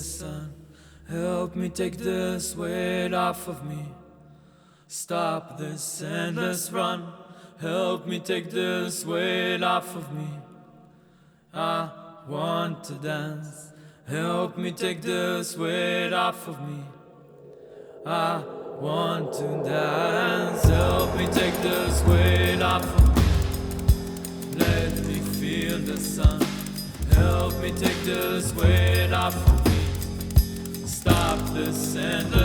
sun. Help me take this weight off of me. Stop this endless run. Help me take this weight off of me. I want to dance. Help me take this weight off of me. I want to dance. Help me take this weight off of me. Let me feel the sun. Help me take this weight off of me. Stop this endless